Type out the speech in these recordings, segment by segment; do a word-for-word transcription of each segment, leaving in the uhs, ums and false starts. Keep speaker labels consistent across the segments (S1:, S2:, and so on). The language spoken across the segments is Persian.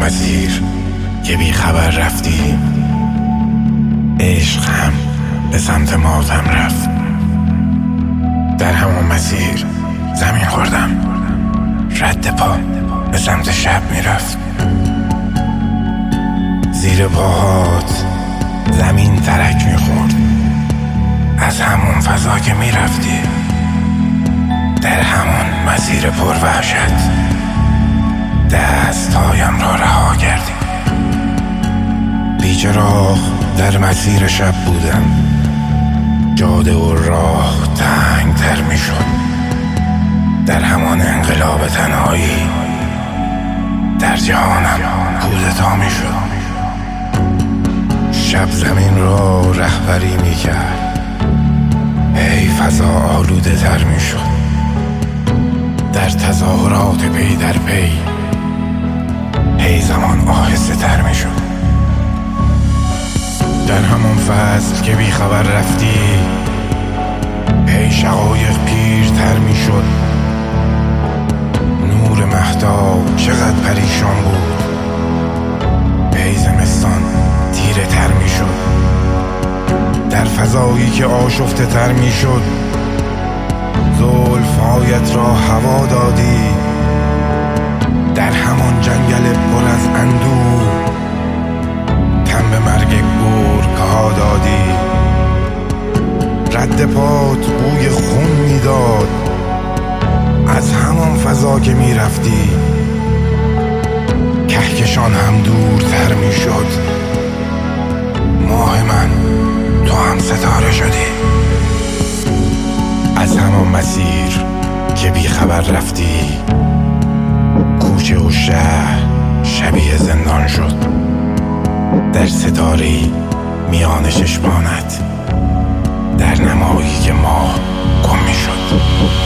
S1: مسیر که بی خبر رفتی، عشق هم به سمت ماتم رفت. در همون مسیر زمین خوردم، رد پا به سمت شب میرفت. زیر پاهات زمین ترک میخورد از همون فضا که میرفتی. در همون مسیر پر وحشت دستهایم را رها کردی. بیچراغ در مسیر شب بودم، جاده و راه تنگ تر می شد. در همان انقلاب تنهایی در جهانم کودتا می شد. شب زمین را رهبری می کرد، هی فضا آلوده تر می شد. در تظاهرات پی در پی هی زمان آهسته تر می شد. در همون فصل که بی خبر رفتی، هی شقایق پیرتر می شد. نور مهتاب چقدر پریشان بود، هی زمستان تیره تر می شد. در فضایی که آشفته تر می شد، زلفهایت را هوا دادی. در همان جنگل پر از اندوه تن به مرگ گرگ ها دادی. رد پات بوی خون میداد از همان فضا که میرفتی. کهکشان هم دورتر میشد، ماه من تو هم ستاره شدی. از همان مسیر که بی خبر رفتی، کوچه و شهر شبیه زندان شد. در ستاره‌ای میان چشمانت، در نمایی که ماه گم می‌شد.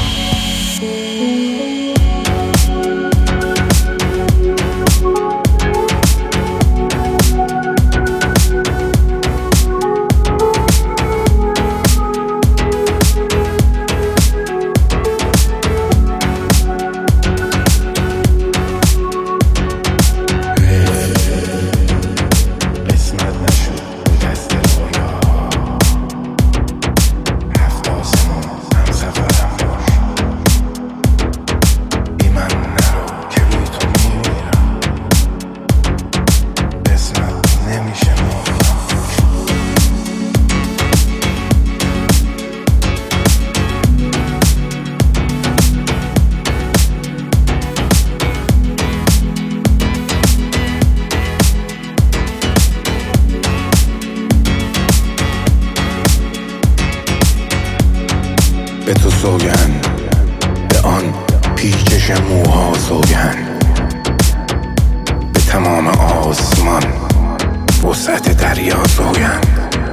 S1: به تو سوگند، به آن پیچش موها سوگند، به تمام آسمان وسعت دریا سوگند.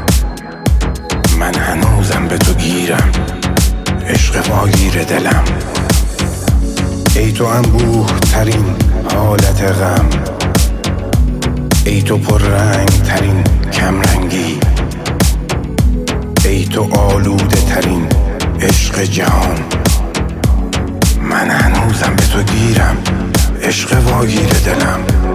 S1: من هنوزم به تو گیرم، عشق واگیر دلم. ای تو انبوه ترین حالت غم، ای تو پر رنگ ترین کمرنگی، ای تو آلوده ترین عشق جهان. من هنوزم به تو گیرم، عشق واگیر دلم.